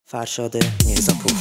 فرشاد میرزاپور.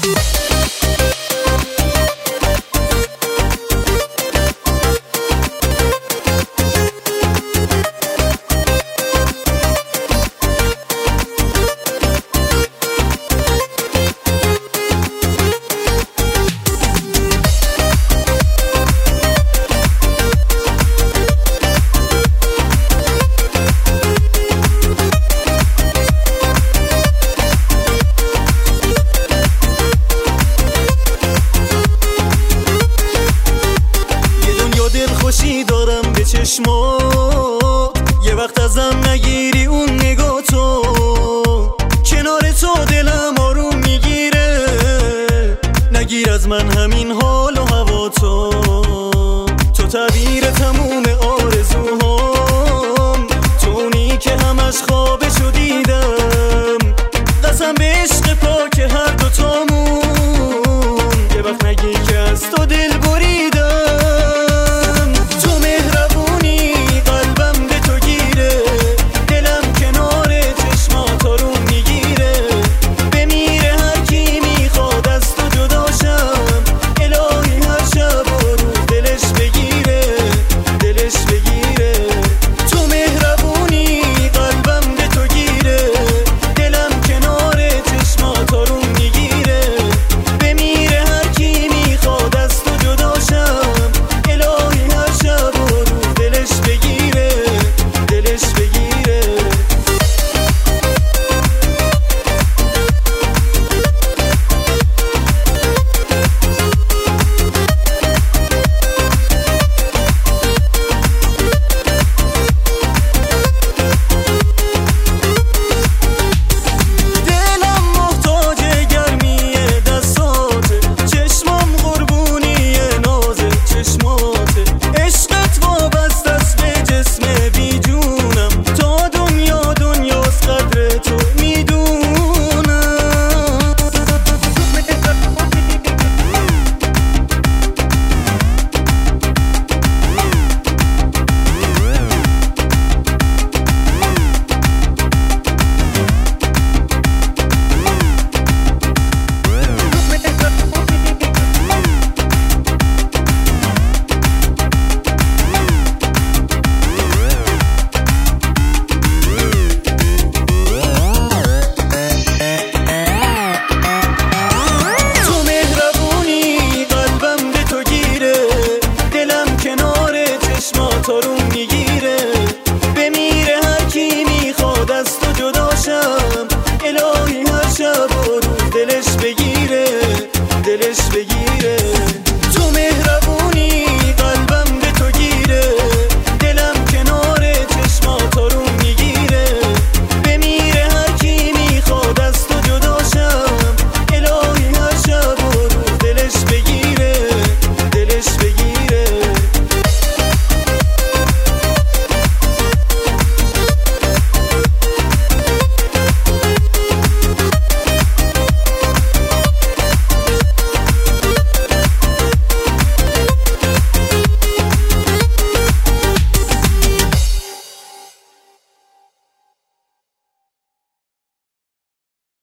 خوشی دارم به چشمات، یه وقت ازم نگیری اون نگاه تو، کنار تو دلم آروم میگیره، نگیر از من همین حال و هوا تو تعبیر تموم آرزوهام، تو اونی که همش خوابشو دیدم، قسم به عشق پاک هر دوتامون، یه وقت نگی که از تو دل بریدم.